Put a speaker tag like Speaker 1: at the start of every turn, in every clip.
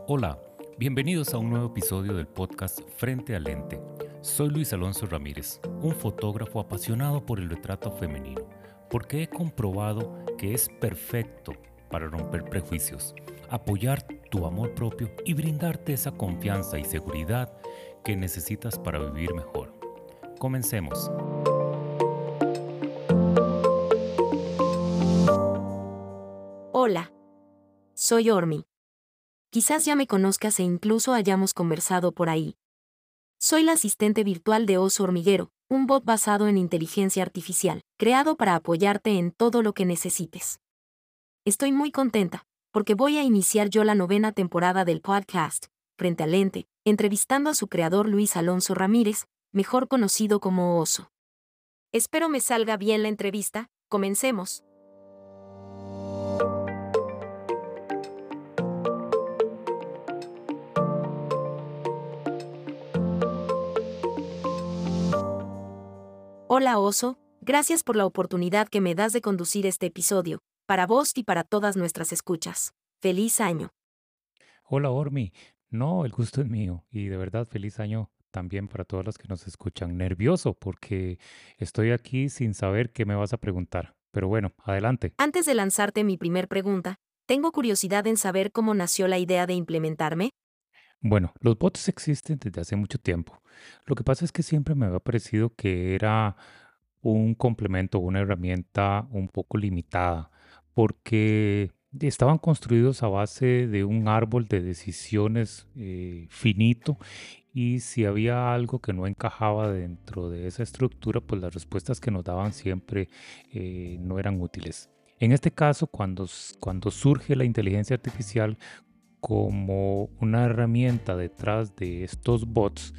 Speaker 1: Hola, bienvenidos a un nuevo episodio del podcast Frente al Lente. Soy Luis Alonso Ramírez, un fotógrafo apasionado por el retrato femenino, porque he comprobado que es perfecto para romper prejuicios, apoyar tu amor propio y brindarte esa confianza y seguridad que necesitas para vivir mejor. Comencemos.
Speaker 2: Hola, soy Ormi. Quizás ya me conozcas e incluso hayamos conversado por ahí. Soy la asistente virtual de Oso Hormiguero, un bot basado en inteligencia artificial, creado para apoyarte en todo lo que necesites. Estoy muy contenta, porque voy a iniciar yo la 9ª temporada del podcast, Frente al Lente, entrevistando a su creador Luis Alonso Ramírez, mejor conocido como Oso. Espero me salga bien la entrevista, comencemos. Hola Oso, gracias por la oportunidad que me das de conducir este episodio, para vos y para todas nuestras escuchas. ¡Feliz año!
Speaker 1: Hola Ormi, no, el gusto es mío y de verdad feliz año también para todas las que nos escuchan. Nervioso porque estoy aquí sin saber qué me vas a preguntar, pero bueno, adelante.
Speaker 2: Antes de lanzarte mi primer pregunta, tengo curiosidad en saber cómo nació la idea de implementarme.
Speaker 1: Bueno, los bots existen desde hace mucho tiempo. Lo que pasa es que siempre me había parecido que era un complemento, una herramienta un poco limitada, porque estaban construidos a base de un árbol de decisiones finito y si había algo que no encajaba dentro de esa estructura, pues las respuestas que nos daban siempre no eran útiles. En este caso, cuando surge la inteligencia artificial como una herramienta detrás de estos bots,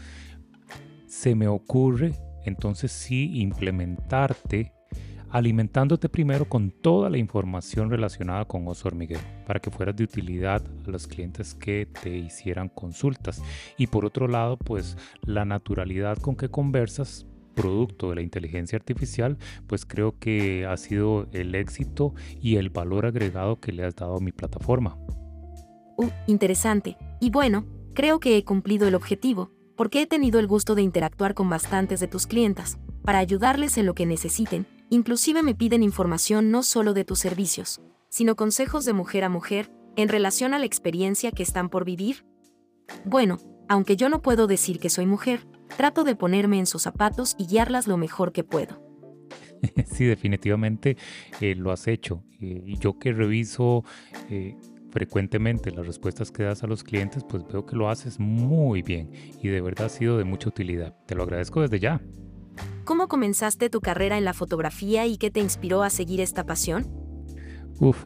Speaker 1: se me ocurre entonces sí implementarte alimentándote primero con toda la información relacionada con Oso Hormiguero para que fueras de utilidad a los clientes que te hicieran consultas. Y por otro lado, pues la naturalidad con que conversas producto de la inteligencia artificial, pues creo que ha sido el éxito y el valor agregado que le has dado a mi plataforma.
Speaker 2: Interesante. Y bueno, creo que he cumplido el objetivo, porque he tenido el gusto de interactuar con bastantes de tus clientas, para ayudarles en lo que necesiten. Inclusive me piden información no solo de tus servicios, sino consejos de mujer a mujer, en relación a la experiencia que están por vivir. Bueno, aunque yo no puedo decir que soy mujer, trato de ponerme en sus zapatos y guiarlas lo mejor que puedo.
Speaker 1: Sí, definitivamente lo has hecho. Y yo que reviso frecuentemente las respuestas que das a los clientes, pues veo que lo haces muy bien y de verdad ha sido de mucha utilidad. Te lo agradezco desde ya.
Speaker 2: ¿Cómo comenzaste tu carrera en la fotografía y qué te inspiró a seguir esta pasión?
Speaker 1: Uf,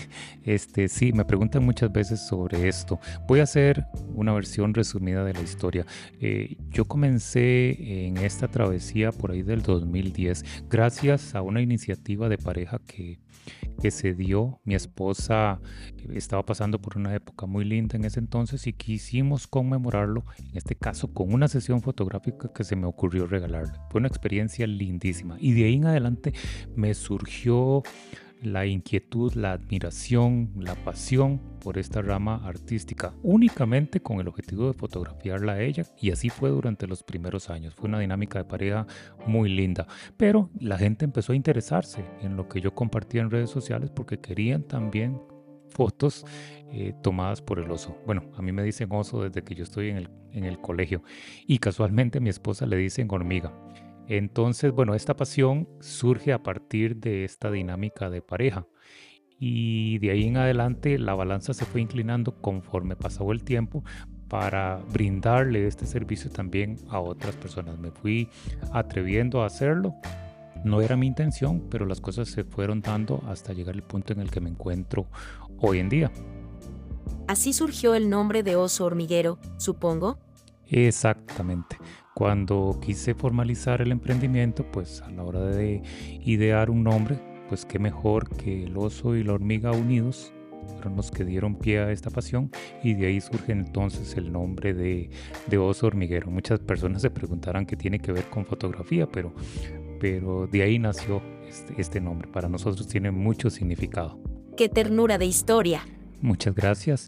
Speaker 1: sí, me preguntan muchas veces sobre esto. Voy a hacer una versión resumida de la historia. Yo comencé en esta travesía por ahí del 2010, gracias a una iniciativa de pareja que se dio. Mi esposa estaba pasando por una época muy linda en ese entonces y quisimos conmemorarlo, en este caso con una sesión fotográfica que se me ocurrió regalarle. Fue una experiencia lindísima y de ahí en adelante me surgió la inquietud, la admiración, la pasión por esta rama artística, únicamente con el objetivo de fotografiarla a ella, y así fue durante los primeros años. Fue una dinámica de pareja muy linda, pero la gente empezó a interesarse en lo que yo compartía en redes sociales porque querían también fotos tomadas por el oso. Bueno, a mí me dicen oso desde que yo estoy en el colegio y casualmente a mi esposa le dicen hormiga. Entonces, bueno, esta pasión surge a partir de esta dinámica de pareja y de ahí en adelante la balanza se fue inclinando conforme pasó el tiempo para brindarle este servicio también a otras personas. Me fui atreviendo a hacerlo. No era mi intención, pero las cosas se fueron dando hasta llegar al punto en el que me encuentro hoy en día.
Speaker 2: Así surgió el nombre de Oso Hormiguero, supongo.
Speaker 1: Exactamente. Cuando quise formalizar el emprendimiento, pues a la hora de idear un nombre, pues qué mejor que el oso y la hormiga unidos fueron los que dieron pie a esta pasión y de ahí surge entonces el nombre de Oso Hormiguero. Muchas personas se preguntarán qué tiene que ver con fotografía, pero de ahí nació este nombre. Para nosotros tiene mucho significado.
Speaker 2: ¡Qué ternura de historia!
Speaker 1: Muchas gracias.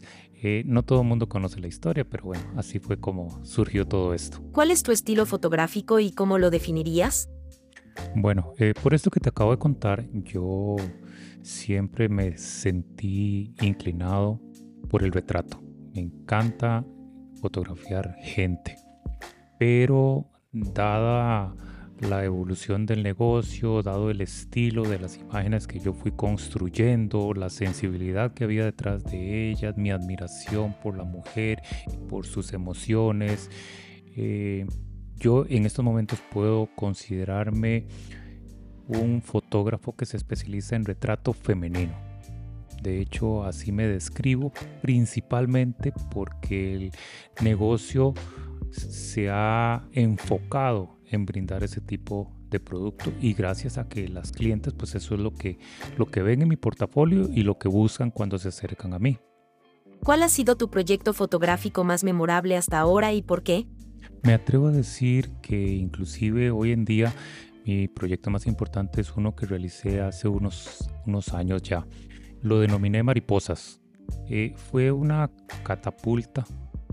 Speaker 1: No todo el mundo conoce la historia, pero bueno, así fue como surgió todo esto.
Speaker 2: ¿Cuál es tu estilo fotográfico y cómo lo definirías?
Speaker 1: Bueno, por esto que te acabo de contar, yo siempre me sentí inclinado por el retrato. Me encanta fotografiar gente, pero dada la evolución del negocio, dado el estilo de las imágenes que yo fui construyendo, la sensibilidad que había detrás de ellas, mi admiración por la mujer, por sus emociones, eh, yo en estos momentos puedo considerarme un fotógrafo que se especializa en retrato femenino. De hecho, así me describo, principalmente porque el negocio se ha enfocado en brindar ese tipo de producto y gracias a que las clientes, pues eso es lo que ven en mi portafolio y lo que buscan cuando se acercan a mí.
Speaker 2: ¿Cuál ha sido tu proyecto fotográfico más memorable hasta ahora y por qué?
Speaker 1: Me atrevo a decir que inclusive hoy en día mi proyecto más importante es uno que realicé hace unos años ya. Lo denominé Mariposas. Fue una catapulta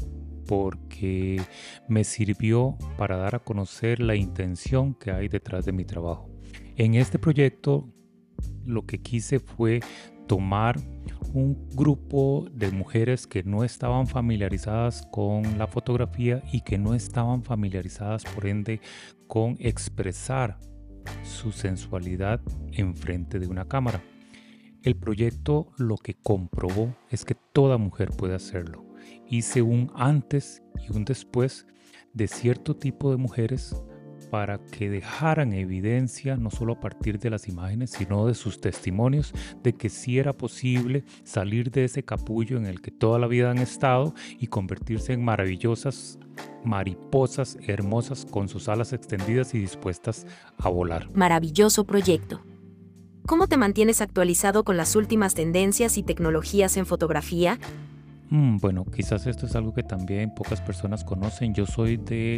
Speaker 1: porque me sirvió para dar a conocer la intención que hay detrás de mi trabajo. En este proyecto lo que quise fue tomar un grupo de mujeres que no estaban familiarizadas con la fotografía y que no estaban familiarizadas por ende con expresar su sensualidad en frente de una cámara. El proyecto lo que comprobó es que toda mujer puede hacerlo. Hice un antes y un después de cierto tipo de mujeres para que dejaran evidencia, no solo a partir de las imágenes, sino de sus testimonios, de que sí era posible salir de ese capullo en el que toda la vida han estado y convertirse en maravillosas mariposas hermosas con sus alas extendidas y dispuestas a volar.
Speaker 2: Maravilloso proyecto. ¿Cómo te mantienes actualizado con las últimas tendencias y tecnologías en fotografía?
Speaker 1: Bueno, quizás esto es algo que también pocas personas conocen. Yo soy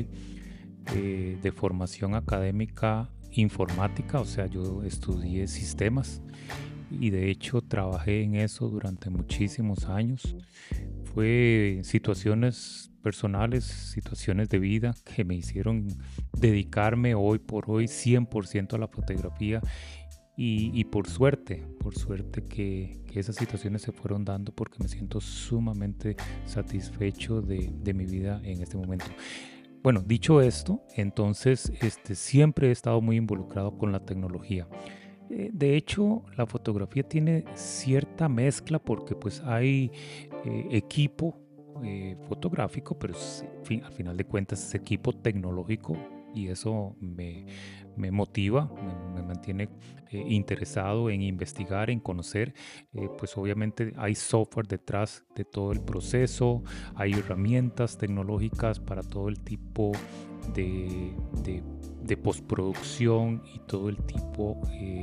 Speaker 1: de formación académica informática, o sea, yo estudié sistemas y de hecho trabajé en eso durante muchísimos años. Fue situaciones personales, situaciones de vida que me hicieron dedicarme hoy por hoy 100% a la fotografía y por suerte que esas situaciones se fueron dando porque me siento sumamente satisfecho de mi vida en este momento. Bueno, dicho esto, entonces siempre he estado muy involucrado con la tecnología. De hecho, la fotografía tiene cierta mezcla porque pues hay equipo fotográfico, pero al final de cuentas es equipo tecnológico y eso me motiva, me mantiene interesado en investigar, en conocer. Pues obviamente hay software detrás de todo el proceso, hay herramientas tecnológicas para todo el tipo de, de- de postproducción y todo el tipo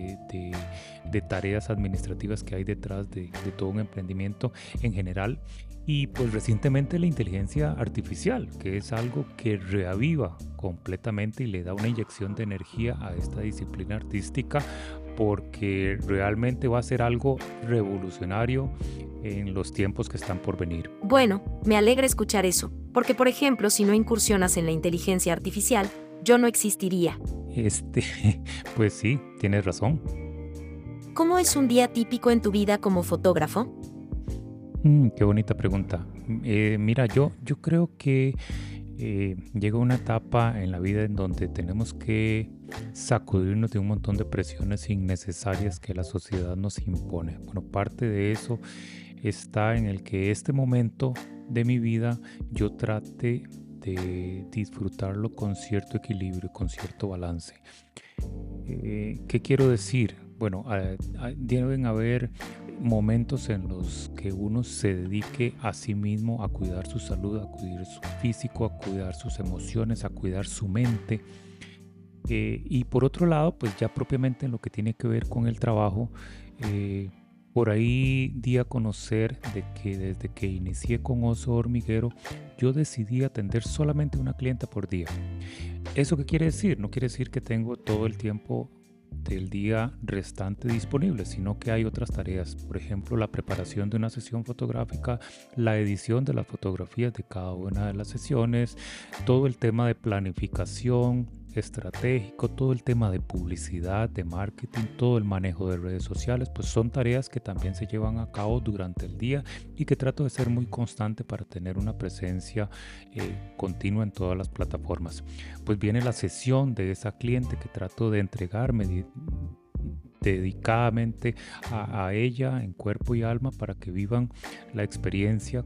Speaker 1: de tareas administrativas que hay detrás de todo un emprendimiento en general. Y pues recientemente la inteligencia artificial, que es algo que reaviva completamente y le da una inyección de energía a esta disciplina artística porque realmente va a ser algo revolucionario en los tiempos que están por venir.
Speaker 2: Bueno, me alegra escuchar eso, porque por ejemplo, si no incursionas en la inteligencia artificial, yo no existiría.
Speaker 1: Este, pues sí, tienes razón.
Speaker 2: ¿Cómo es un día típico en tu vida como fotógrafo?
Speaker 1: Qué bonita pregunta. Mira, yo creo que llega una etapa en la vida en donde tenemos que sacudirnos de un montón de presiones innecesarias que la sociedad nos impone. Bueno, parte de eso está en el que este momento de mi vida yo trate de disfrutarlo con cierto equilibrio, con cierto balance. ¿Qué quiero decir? Bueno, deben haber momentos en los que uno se dedique a sí mismo, a cuidar su salud, a cuidar su físico, a cuidar sus emociones, a cuidar su mente. Y por otro lado, pues ya propiamente en lo que tiene que ver con el trabajo, por ahí di a conocer de que desde que inicié con Oso Hormiguero, yo decidí atender solamente una clienta por día. ¿Eso qué quiere decir? No quiere decir que tengo todo el tiempo del día restante disponible, sino que hay otras tareas, por ejemplo, la preparación de una sesión fotográfica, la edición de las fotografías de cada una de las sesiones, todo el tema de planificación estratégico, todo el tema de publicidad, de marketing, todo el manejo de redes sociales, pues son tareas que también se llevan a cabo durante el día y que trato de ser muy constante para tener una presencia continua en todas las plataformas. Pues viene la sesión de esa cliente que trato de entregarme dedicadamente a ella en cuerpo y alma para que vivan la experiencia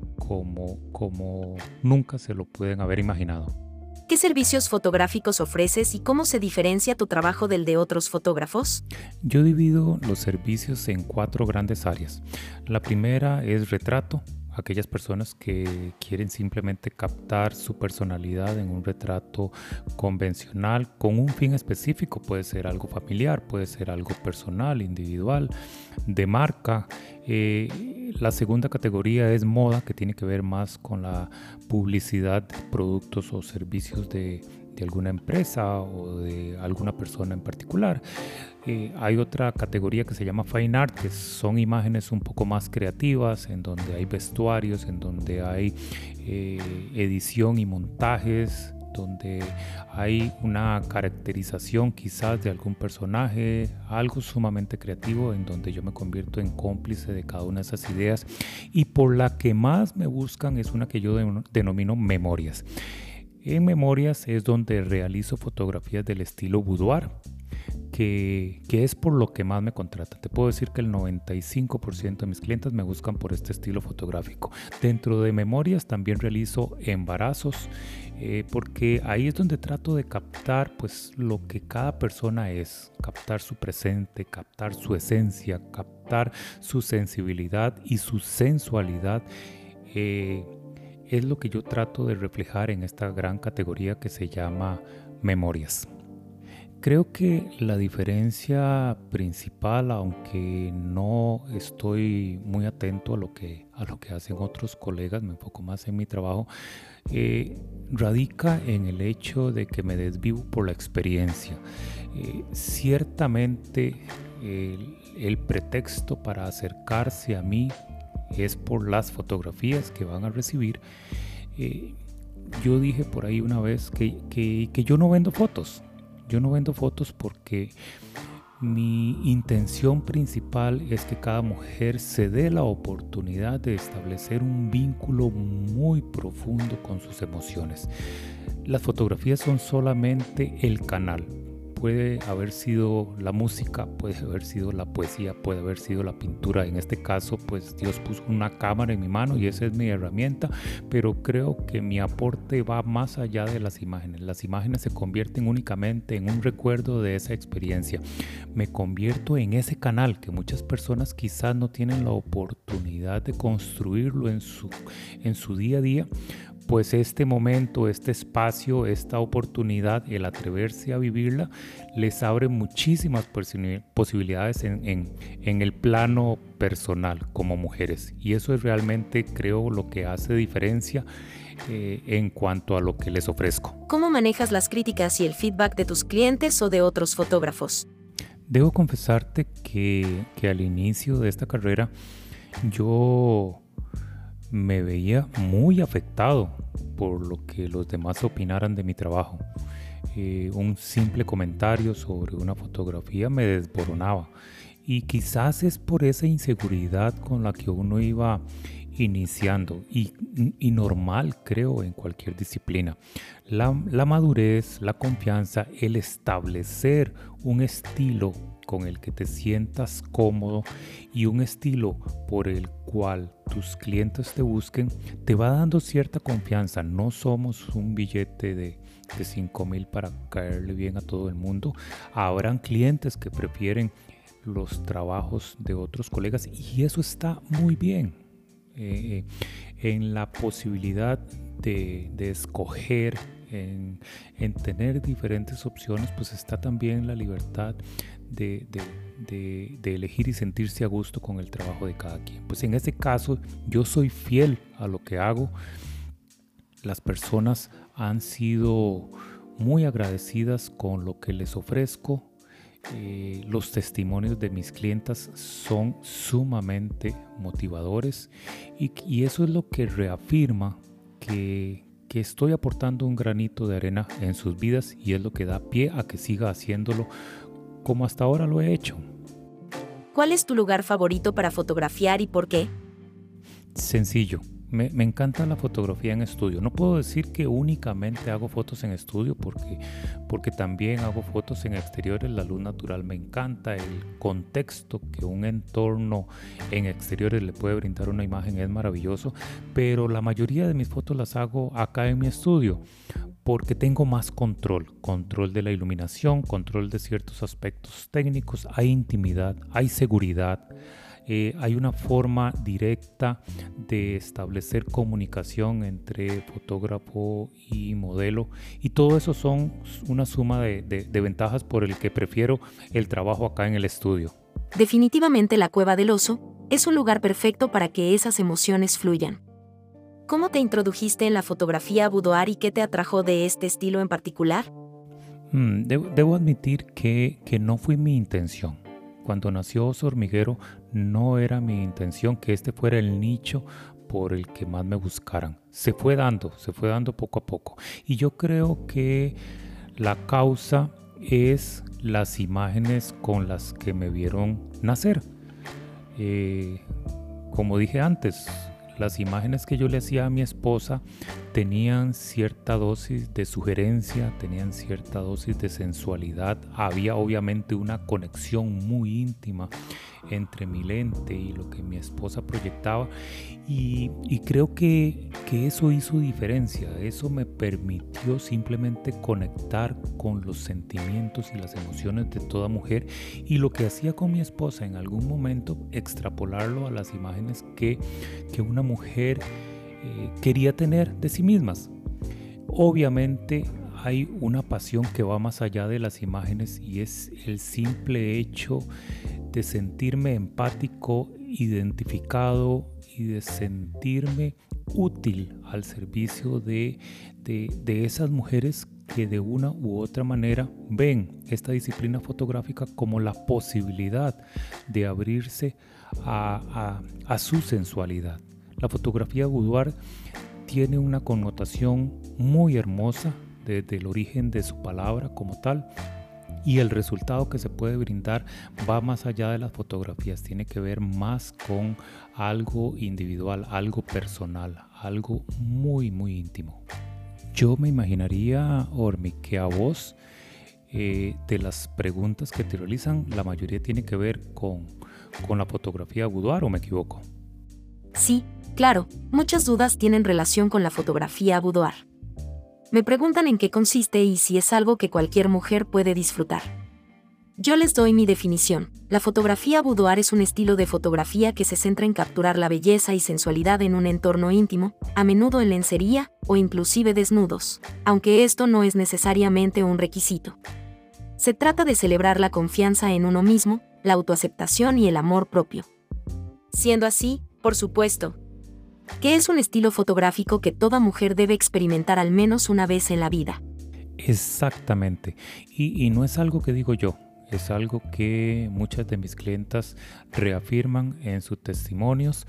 Speaker 1: como nunca se lo pueden haber imaginado.
Speaker 2: ¿Qué servicios fotográficos ofreces y cómo se diferencia tu trabajo del de otros fotógrafos?
Speaker 1: Yo divido los servicios en 4 grandes áreas. La primera es retrato, aquellas personas que quieren simplemente captar su personalidad en un retrato convencional con un fin específico. Puede ser algo familiar, puede ser algo personal, individual, de marca. La segunda categoría es moda, que tiene que ver más con la publicidad de productos o servicios de alguna empresa o de alguna persona en particular. Hay otra categoría que se llama Fine Art, que son imágenes un poco más creativas, en donde hay vestuarios, en donde hay edición y montajes, donde hay una caracterización quizás de algún personaje, algo sumamente creativo, en donde yo me convierto en cómplice de cada una de esas ideas, y por la que más me buscan es una que yo denomino memorias. En memorias es donde realizo fotografías del estilo boudoir, que es por lo que más me contratan. Te puedo decir que el 95% de mis clientes me buscan por este estilo fotográfico. Dentro de memorias también realizo embarazos, porque ahí es donde trato de captar pues lo que cada persona es, captar su presente, captar su esencia, captar su sensibilidad y su sensualidad. Es lo que yo trato de reflejar en esta gran categoría que se llama memorias. Creo que la diferencia principal, aunque no estoy muy atento a lo que hacen otros colegas, me enfoco más en mi trabajo, radica en el hecho de que me desvivo por la experiencia. Ciertamente el pretexto para acercarse a mí es por las fotografías que van a recibir. Yo dije por ahí una vez que yo no vendo fotos. Yo no vendo fotos porque mi intención principal es que cada mujer se dé la oportunidad de establecer un vínculo muy profundo con sus emociones. Las fotografías son solamente el canal. Puede haber sido la música, puede haber sido la poesía, puede haber sido la pintura. En este caso, pues Dios puso una cámara en mi mano y esa es mi herramienta, pero creo que mi aporte va más allá de las imágenes. Las imágenes se convierten únicamente en un recuerdo de esa experiencia. Me convierto en ese canal que muchas personas quizás no tienen la oportunidad de construirlo en su día a día. Pues este momento, este espacio, esta oportunidad, el atreverse a vivirla, les abre muchísimas posibilidades en el plano personal como mujeres. Y eso es realmente, creo, lo que hace diferencia en cuanto a lo que les ofrezco.
Speaker 2: ¿Cómo manejas las críticas y el feedback de tus clientes o de otros fotógrafos?
Speaker 1: Debo confesarte que al inicio de esta carrera yo me veía muy afectado por lo que los demás opinaran de mi trabajo. Un simple comentario sobre una fotografía me desboronaba, y quizás es por esa inseguridad con la que uno iba iniciando, y normal, creo, en cualquier disciplina. La madurez, la confianza, el establecer un estilo con el que te sientas cómodo y un estilo por el cual tus clientes te busquen, te va dando cierta confianza. No somos un billete de 5,000 para caerle bien a todo el mundo. Habrán clientes que prefieren los trabajos de otros colegas y eso está muy bien. En la posibilidad de escoger, en tener diferentes opciones, pues está también la libertad de elegir y sentirse a gusto con el trabajo de cada quien. Pues en este caso yo soy fiel a lo que hago. Las personas han sido muy agradecidas con lo que les ofrezco. Los testimonios de mis clientas son sumamente motivadores y eso es lo que reafirma que estoy aportando un granito de arena en sus vidas y es lo que da pie a que siga haciéndolo como hasta ahora lo he hecho.
Speaker 2: ¿Cuál es tu lugar favorito para fotografiar y por qué?
Speaker 1: Sencillo. Me encanta la fotografía en estudio. No puedo decir que únicamente hago fotos en estudio porque también hago fotos en exteriores. La luz natural me encanta. El contexto que un entorno en exteriores le puede brindar una imagen es maravilloso. Pero la mayoría de mis fotos las hago acá en mi estudio porque tengo más control de la iluminación, control de ciertos aspectos técnicos. Hay intimidad, hay seguridad. Hay una forma directa de establecer comunicación entre fotógrafo y modelo y todo eso son una suma de ventajas por el que prefiero el trabajo acá en el estudio.
Speaker 2: Definitivamente la Cueva del Oso es un lugar perfecto para que esas emociones fluyan. ¿Cómo te introdujiste en la fotografía boudoir y qué te atrajo de este estilo en particular?
Speaker 1: Debo admitir que no fue mi intención. Cuando nació Oso Hormiguero no era mi intención que este fuera el nicho por el que más me buscaran. Se fue dando poco a poco. Y yo creo que la causa es las imágenes con las que me vieron nacer. Como dije antes, las imágenes que yo le hacía a mi esposa tenían cierta dosis de sugerencia, tenían cierta dosis de sensualidad. Había obviamente una conexión muy íntima entre mi lente y lo que mi esposa proyectaba y creo que eso hizo diferencia. Eso me permitió simplemente conectar con los sentimientos y las emociones de toda mujer y lo que hacía con mi esposa en algún momento extrapolarlo a las imágenes que una mujer quería tener de sí mismas. Obviamente hay una pasión que va más allá de las imágenes y es el simple hecho de sentirme empático, identificado y de sentirme útil al servicio de esas mujeres que de una u otra manera ven esta disciplina fotográfica como la posibilidad de abrirse a su sensualidad. La fotografía boudoir tiene una connotación muy hermosa desde el origen de su palabra como tal y el resultado que se puede brindar va más allá de las fotografías, tiene que ver más con algo individual, algo personal, algo muy muy íntimo. Yo me imaginaría, Ormi, que a vos de las preguntas que te realizan la mayoría tiene que ver con la fotografía boudoir, ¿o me equivoco?
Speaker 2: Sí, claro, muchas dudas tienen relación con la fotografía boudoir. Me preguntan en qué consiste y si es algo que cualquier mujer puede disfrutar. Yo les doy mi definición. La fotografía boudoir es un estilo de fotografía que se centra en capturar la belleza y sensualidad en un entorno íntimo, a menudo en lencería o inclusive desnudos, aunque esto no es necesariamente un requisito. Se trata de celebrar la confianza en uno mismo, la autoaceptación y el amor propio. Siendo así, por supuesto, que es un estilo fotográfico que toda mujer debe experimentar al menos una vez en la vida.
Speaker 1: Exactamente. Y no es algo que digo yo, es algo que muchas de mis clientas reafirman en sus testimonios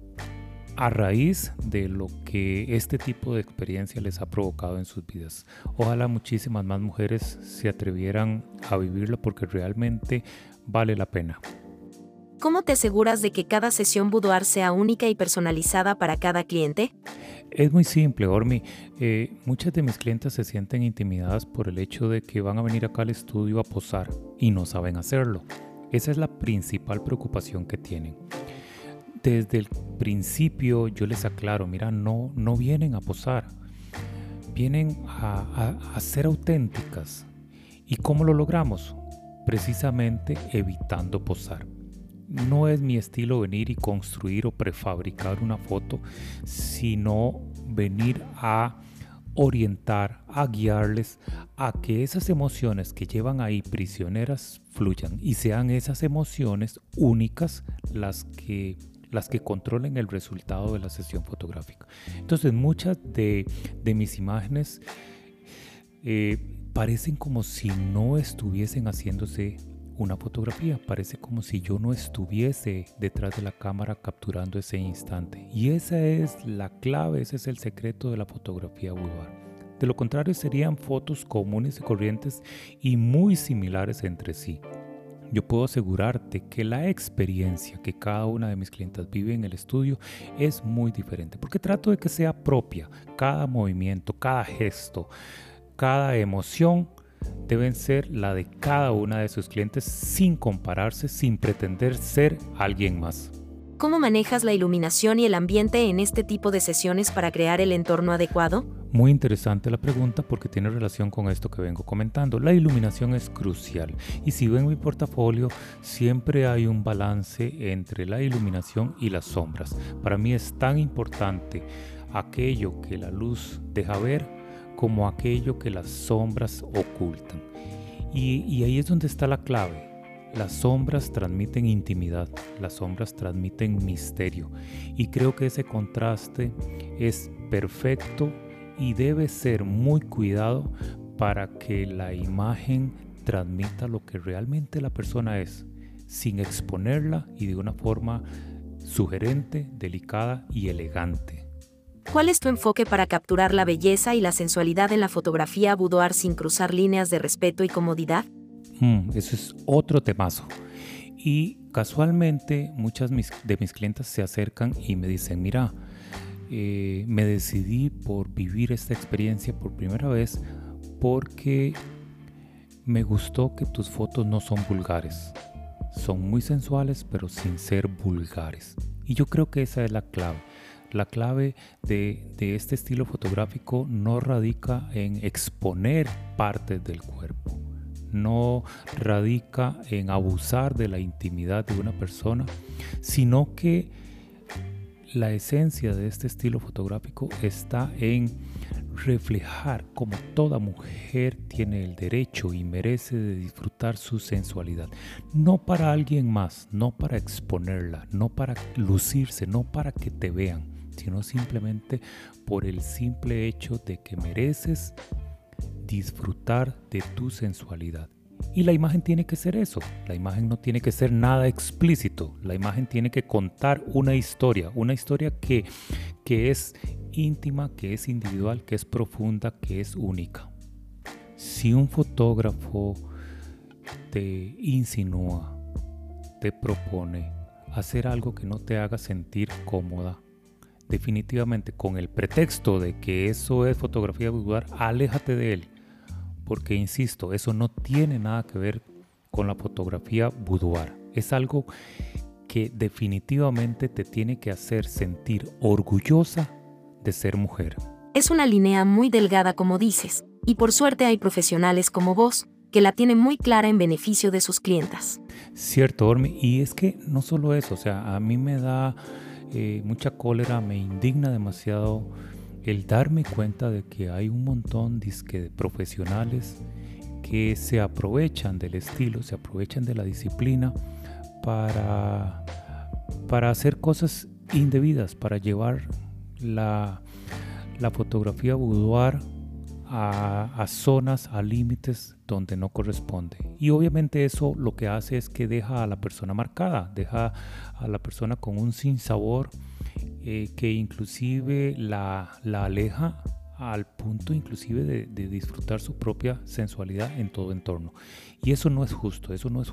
Speaker 1: a raíz de lo que este tipo de experiencia les ha provocado en sus vidas. Ojalá muchísimas más mujeres se atrevieran a vivirlo porque realmente vale la pena.
Speaker 2: ¿Cómo te aseguras de que cada sesión boudoir sea única y personalizada para cada cliente?
Speaker 1: Es muy simple, Ormi. Muchas de mis clientes se sienten intimidadas por el hecho de que van a venir acá al estudio a posar y no saben hacerlo. Esa es la principal preocupación que tienen. Desde el principio yo les aclaro, mira, no vienen a posar, vienen a ser auténticas. ¿Y cómo lo logramos? Precisamente evitando posar. No es mi estilo venir y construir o prefabricar una foto, sino venir a orientar, a guiarles a que esas emociones que llevan ahí prisioneras fluyan y sean esas emociones únicas las que controlen el resultado de la sesión fotográfica. Entonces muchas de mis imágenes parecen como si no estuviesen haciéndose una fotografía, parece como si yo no estuviese detrás de la cámara capturando ese instante. Y esa es la clave, ese es el secreto de la fotografía boudoir. De lo contrario serían fotos comunes y corrientes y muy similares entre sí. Yo puedo asegurarte que la experiencia que cada una de mis clientas vive en el estudio es muy diferente, porque trato de que sea propia. Cada movimiento, cada gesto, cada emoción deben ser la de cada una de sus clientes sin compararse, sin pretender ser alguien más.
Speaker 2: ¿Cómo manejas la iluminación y el ambiente en este tipo de sesiones para crear el entorno adecuado?
Speaker 1: Muy interesante la pregunta porque tiene relación con esto que vengo comentando. La iluminación es crucial y si ven mi portafolio siempre hay un balance entre la iluminación y las sombras. Para mí es tan importante aquello que la luz deja ver como aquello que las sombras ocultan. Y ahí es donde está la clave. Las sombras transmiten intimidad, las sombras transmiten misterio y creo que ese contraste es perfecto y debe ser muy cuidado para que la imagen transmita lo que realmente la persona es, sin exponerla y de una forma sugerente, delicada y elegante.
Speaker 2: ¿Cuál es tu enfoque para capturar la belleza y la sensualidad en la fotografía boudoir sin cruzar líneas de respeto y comodidad?
Speaker 1: Eso es otro temazo. Y casualmente muchas de mis clientas se acercan y me dicen, mira, me decidí por vivir esta experiencia por primera vez porque me gustó que tus fotos no son vulgares. Son muy sensuales pero sin ser vulgares. Y yo creo que esa es la clave. La clave de este estilo fotográfico no radica en exponer partes del cuerpo. No radica en abusar de la intimidad de una persona, sino que la esencia de este estilo fotográfico está en reflejar cómo toda mujer tiene el derecho y merece de disfrutar su sensualidad. No para alguien más, no para exponerla, no para lucirse, no para que te vean, sino simplemente por el simple hecho de que mereces disfrutar de tu sensualidad. Y la imagen tiene que ser eso, la imagen no tiene que ser nada explícito, la imagen tiene que contar una historia que es íntima, que es individual, que es profunda, que es única. Si un fotógrafo te insinúa, te propone hacer algo que no te haga sentir cómoda, definitivamente con el pretexto de que eso es fotografía boudoir, aléjate de él. Porque, insisto, eso no tiene nada que ver con la fotografía boudoir. Es algo que definitivamente te tiene que hacer sentir orgullosa de ser mujer.
Speaker 2: Es una línea muy delgada, como dices, y por suerte hay profesionales como vos que la tienen muy clara en beneficio de sus clientas.
Speaker 1: Cierto, Ormi, y es que no solo eso, o sea, a mí me da mucha cólera, me indigna demasiado el darme cuenta de que hay un montón de profesionales que se aprovechan del estilo, se aprovechan de la disciplina para hacer cosas indebidas, para llevar la fotografía boudoir a zonas, a límites donde no corresponde. Y obviamente eso lo que hace es que deja a la persona marcada, deja a la persona con un sinsabor que inclusive la aleja al punto inclusive de disfrutar su propia sensualidad en todo entorno. Y eso no es justo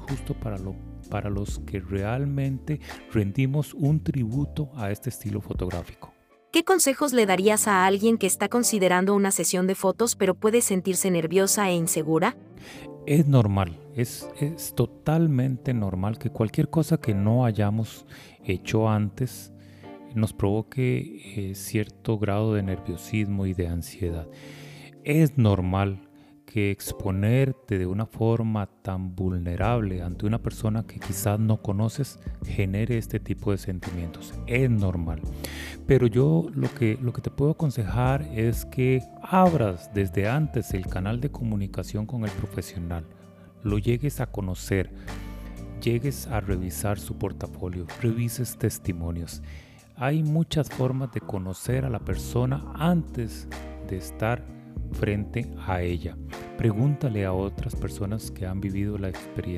Speaker 1: para los que realmente rendimos un tributo a este estilo fotográfico.
Speaker 2: ¿Qué consejos le darías a alguien que está considerando una sesión de fotos pero puede sentirse nerviosa e insegura?
Speaker 1: Es normal, es totalmente normal que cualquier cosa que no hayamos hecho antes nos provoque cierto grado de nerviosismo y de ansiedad. Es normal que exponerte de una forma tan vulnerable ante una persona que quizás no conoces genere este tipo de sentimientos. Es normal. Pero yo lo que te puedo aconsejar es que abras desde antes el canal de comunicación con el profesional, lo llegues a conocer, llegues a revisar su portafolio, revises testimonios. Hay muchas formas de conocer a la persona antes de estar frente a ella. Pregúntale a otras personas que han vivido la experiencia.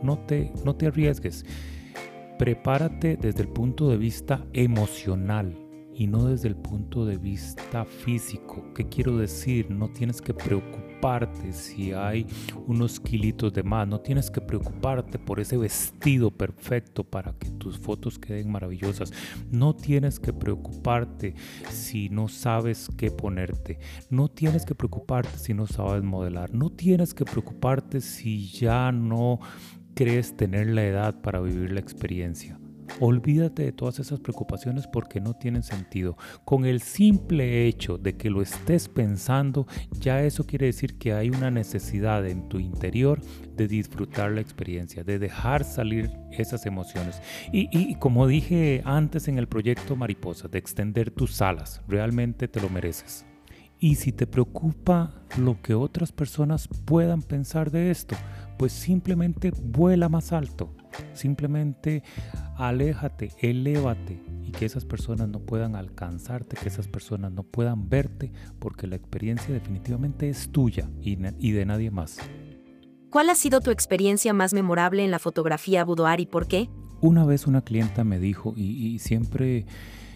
Speaker 1: no te arriesgues. Prepárate desde el punto de vista emocional y no desde el punto de vista físico. ¿Qué quiero decir? No tienes que preocuparte si hay unos kilitos de más, no tienes que preocuparte por ese vestido perfecto para que tus fotos queden maravillosas, no tienes que preocuparte si no sabes qué ponerte, no tienes que preocuparte si no sabes modelar, no tienes que preocuparte si ya no crees tener la edad para vivir la experiencia. Olvídate de todas esas preocupaciones porque no tienen sentido. Con el simple hecho de que lo estés pensando, ya eso quiere decir que hay una necesidad en tu interior de disfrutar la experiencia, de dejar salir esas emociones. Y como dije antes en el proyecto Mariposa, de extender tus alas. Realmente te lo mereces. Y si te preocupa lo que otras personas puedan pensar de esto, pues simplemente vuela más alto. Simplemente aléjate, elévate y que esas personas no puedan alcanzarte, que esas personas no puedan verte, porque la experiencia definitivamente es tuya y de nadie más.
Speaker 2: ¿Cuál ha sido tu experiencia más memorable en la fotografía boudoir y por qué?
Speaker 1: Una vez una clienta me dijo, y siempre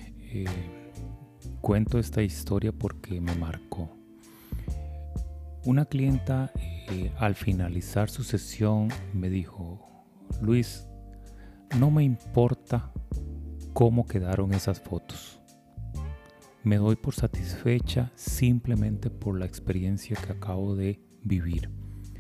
Speaker 1: cuento esta historia porque me marcó. Una clienta al finalizar su sesión me dijo: Luis, no me importa cómo quedaron esas fotos. Me doy por satisfecha simplemente por la experiencia que acabo de vivir.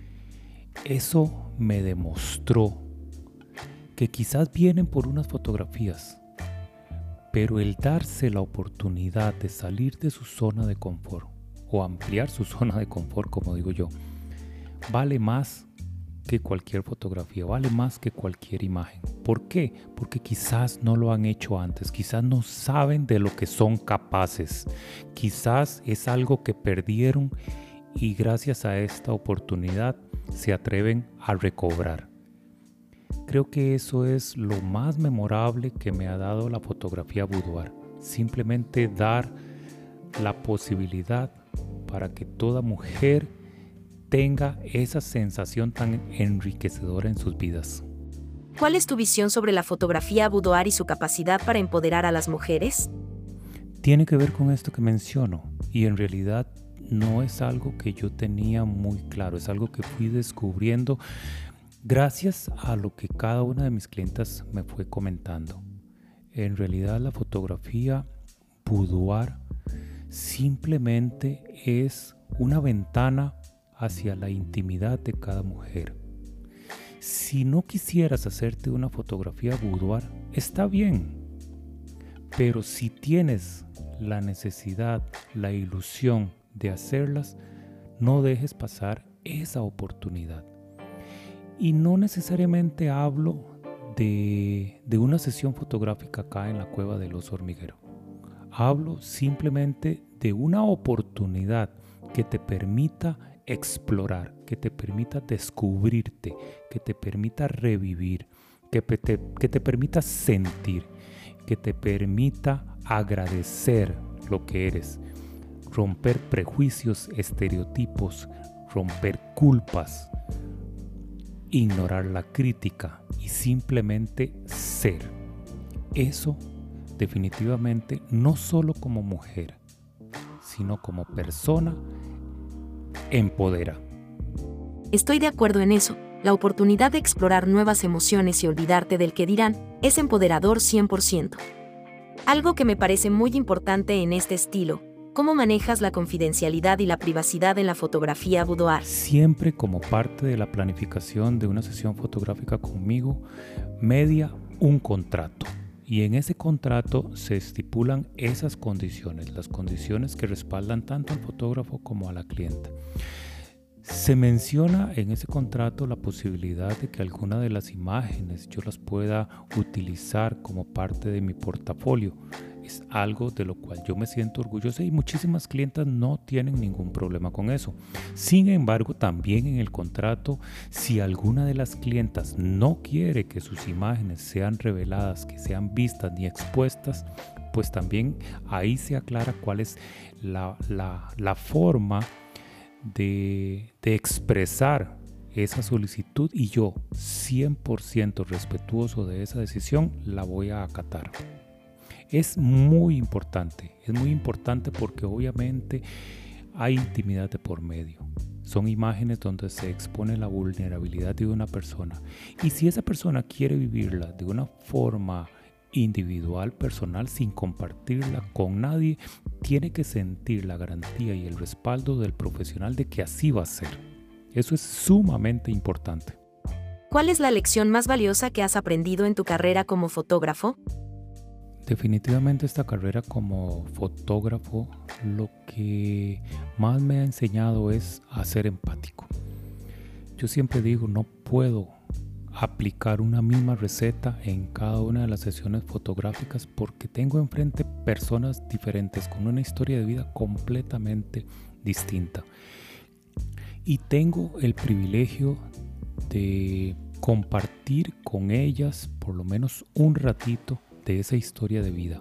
Speaker 1: Eso me demostró que quizás vienen por unas fotografías, pero el darse la oportunidad de salir de su zona de confort o ampliar su zona de confort, como digo yo, vale más que cualquier fotografía, vale más que cualquier imagen. ¿Por qué? Porque quizás no lo han hecho antes, quizás no saben de lo que son capaces, quizás es algo que perdieron y gracias a esta oportunidad se atreven a recobrar. Creo que eso es lo más memorable que me ha dado la fotografía boudoir. Simplemente dar la posibilidad para que toda mujer tenga esa sensación tan enriquecedora en sus vidas.
Speaker 2: ¿Cuál es tu visión sobre la fotografía boudoir y su capacidad para empoderar a las mujeres?
Speaker 1: Tiene que ver con esto que menciono y en realidad no es algo que yo tenía muy claro, es algo que fui descubriendo gracias a lo que cada una de mis clientas me fue comentando. En realidad la fotografía boudoir simplemente es una ventana hacia la intimidad de cada mujer. Si no quisieras hacerte una fotografía boudoir, está bien, pero si tienes la necesidad, la ilusión de hacerlas, no dejes pasar esa oportunidad. Y no necesariamente hablo de una sesión fotográfica acá en la Cueva del Oso Hormiguero. Hablo simplemente de una oportunidad que te permita explorar, que te permita descubrirte, que te permita revivir, que te permita sentir, que te permita agradecer lo que eres, romper prejuicios, estereotipos, romper culpas, ignorar la crítica y simplemente ser. Eso definitivamente no solo como mujer, sino como persona, empodera.
Speaker 2: Estoy de acuerdo en eso. La oportunidad de explorar nuevas emociones y olvidarte del que dirán es empoderador 100%. Algo que me parece muy importante en este estilo: ¿cómo manejas la confidencialidad y la privacidad en la fotografía boudoir?
Speaker 1: Siempre como parte de la planificación de una sesión fotográfica conmigo, media un contrato. Y en ese contrato se estipulan esas condiciones, las condiciones que respaldan tanto al fotógrafo como a la clienta. Se menciona en ese contrato la posibilidad de que alguna de las imágenes yo las pueda utilizar como parte de mi portafolio. Es algo de lo cual yo me siento orgulloso y muchísimas clientas no tienen ningún problema con eso. Sin embargo, también en el contrato, si alguna de las clientas no quiere que sus imágenes sean reveladas, que sean vistas ni expuestas, pues también ahí se aclara cuál es la forma de expresar esa solicitud y yo, 100% respetuoso de esa decisión, la voy a acatar. Es muy importante porque obviamente hay intimidad de por medio. Son imágenes donde se expone la vulnerabilidad de una persona. Y si esa persona quiere vivirla de una forma individual, personal, sin compartirla con nadie, tiene que sentir la garantía y el respaldo del profesional de que así va a ser. Eso es sumamente importante.
Speaker 2: ¿Cuál es la lección más valiosa que has aprendido en tu carrera como fotógrafo?
Speaker 1: Definitivamente esta carrera como fotógrafo lo que más me ha enseñado es a ser empático. Yo siempre digo, no puedo aplicar una misma receta en cada una de las sesiones fotográficas porque tengo enfrente personas diferentes con una historia de vida completamente distinta. Y tengo el privilegio de compartir con ellas por lo menos un ratito de esa historia de vida.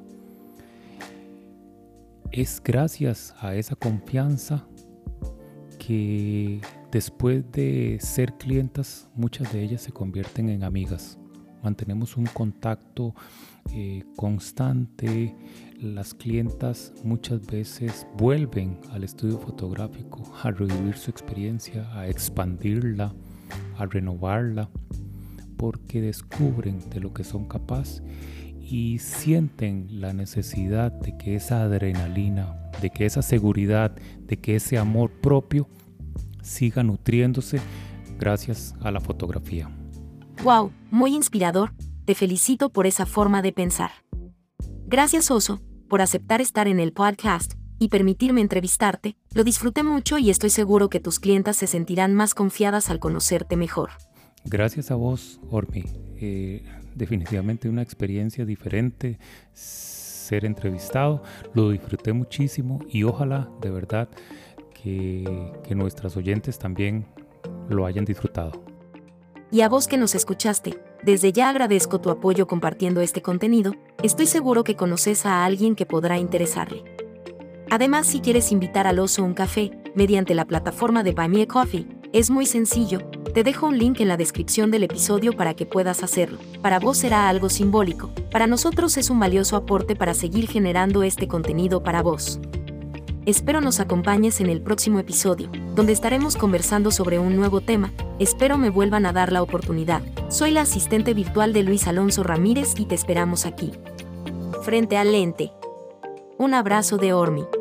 Speaker 1: Es gracias a esa confianza que después de ser clientas, muchas de ellas se convierten en amigas. Mantenemos un contacto constante. Las clientas muchas veces vuelven al estudio fotográfico a revivir su experiencia, a expandirla, a renovarla, porque descubren de lo que son capaces y sienten la necesidad de que esa adrenalina, de que esa seguridad, de que ese amor propio siga nutriéndose gracias a la fotografía.
Speaker 2: ¡Wow! Muy inspirador. Te felicito por esa forma de pensar. Gracias, Oso, por aceptar estar en el podcast y permitirme entrevistarte. Lo disfruté mucho y estoy seguro que tus clientas se sentirán más confiadas al conocerte mejor.
Speaker 1: Gracias a vos, Ormi. Definitivamente una experiencia diferente ser entrevistado. Lo disfruté muchísimo y ojalá de verdad que nuestras oyentes también lo hayan disfrutado.
Speaker 2: Y a vos que nos escuchaste, desde ya agradezco tu apoyo compartiendo este contenido. Estoy seguro que conoces a alguien que podrá interesarle. Además, si quieres invitar al Oso a un café, mediante la plataforma de Buy Me a Coffee, es muy sencillo. Te dejo un link en la descripción del episodio para que puedas hacerlo. Para vos será algo simbólico. Para nosotros es un valioso aporte para seguir generando este contenido para vos. Espero nos acompañes en el próximo episodio, donde estaremos conversando sobre un nuevo tema. Espero me vuelvan a dar la oportunidad. Soy la asistente virtual de Luis Alonso Ramírez y te esperamos aquí. Frente al lente. Un abrazo de Ormi.